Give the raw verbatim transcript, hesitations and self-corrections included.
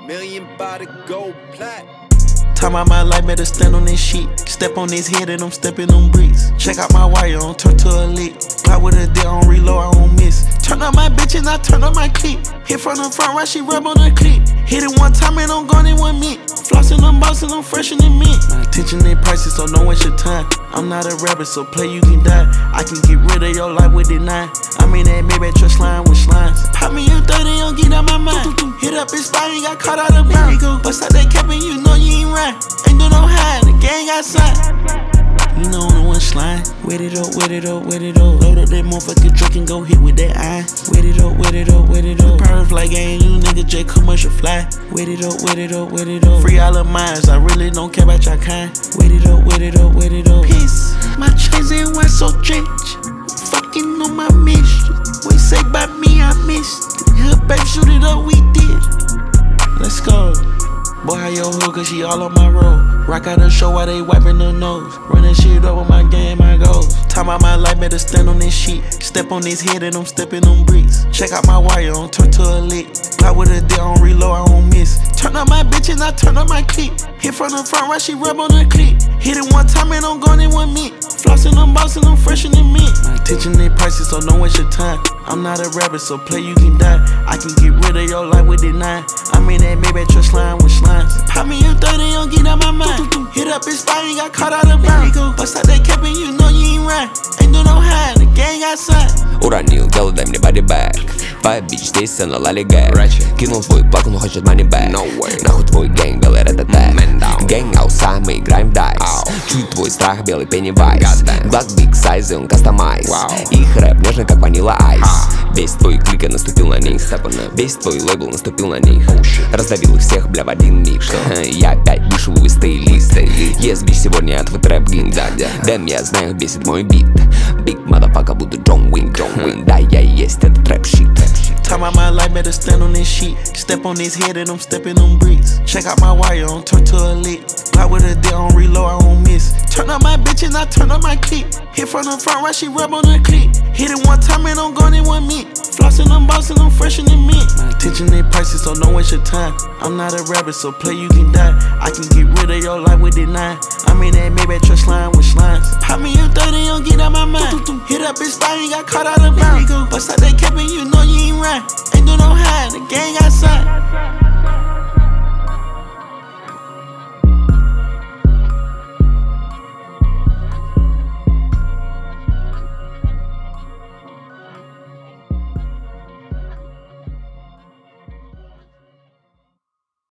Million by the gold plat. Time out my life, better stand on this shit. Step on his head and I'm stepping on bricks. Check out my wire, on turn to a lick. Fly with a deal on reload, I won't miss. Turn up my bitch and I turn up my clip. Hit from the front right, she rub on the clip. Hit it one time and I'm gone in one minute. Flossing, I'm bossing, I'm fresh in the mint. My attention they prices, so don't waste your time. I'm not a rapper, so play you can die. I can get rid of your life with it nine. I'm in that Maybach truck slime with slimes. Pop me a thirty, don't get out my mind. Hit up his spine, he got caught out of bounds. Bust out that cap and you know you ain't right. Ain't do no hide, the gang got signed. You know I'm the one slime. Wet it up, wet it up, wet it up. Load up that motherfucking truck and go hit with that eye. Wet it up, wet it up, wet it up. Perf like ain't you nigga J commercial fly. Wet it up, wet it up, wet it up. Free all of mines, I really don't care about your kind. Wet it up, wet it up, wet it up. Peace, my chains ain't white so trench. Fucking on my mission. What you say about me, I missed. Hood babe, shoot it up, we did. Let's go. Boy, how your hoe, cause she all on my road. Rock out the show while they wiping their nose. Run that shit up with my game, my goals. Time out my life, better stand on this shit. Step on his head and I'm stepping on bricks. Check out my wire, on turn to a lick. Fly with a deal on reload, I won't miss. Turn up my bitch and I turn up my clip. Hit from the front right, she rub on the clip. Hit it one time and I'm gone in one minute. Flossing, I'm bossing, I'm fresh in the mint. My attention they prices, so don't waste your time. I'm not a rapper, so play you can die. I can get rid of your life with it nine. I'm in that Maybach truck slime with slimes. Pop me a thirty, don't get out my mind. Hit up his spine, he got caught out of bounds. Bust out that cap and you know you ain't right. Ain't do no hide, the gang got signed. Уронил, делай, дай мне бодибэк. Твоя бич здесь, она лалигай. Кинул твой плак, он хочет money back. No way. Нахуй твой гэнг, белый рэт-а-тэ. Гэнг аутсайд, мы играем в дайс. Чуть твой страх, белый пеннивайз. Глаз биг сайз, и он кастомайз. Их рэп нежно, как ванила айс. Бесит твой клик, и наступил на них. Бесит твой лейбл, наступил на них. Раздавил их всех, бля, в один миг. Я опять вышел из стейлиста. Yes, бич, сегодня твой трэп гин. Дэм, я знаю, бесит мой бит. Big motherfucker, буду Джон Уин, Джон Уин. Да, я и есть этот трэп-щит. Time out my life, better stand on this shit. Step on his head and I'm stepping on bricks. Check out my wire, on turn to a lick. Fly with a deal on reload, I won't miss. Turn up my bitch and I turn up my clip. Hit from the front right, she rub on the clip. Hit it one time and I'm gone in one minute. Flossing, I'm bossing, I'm fresh in the mint. My attention they prices, so don't waste your time. I'm not a rapper, so play you can die. I can get rid of your life with it nine. I'm in that Maybach truck slime with slimes. Pop me a thirty, don't get out my mind. Hit up his spine, he got caught out of bounds. Bust out that cap and you know you ain't right. Ain't do no hide, the gang got signed.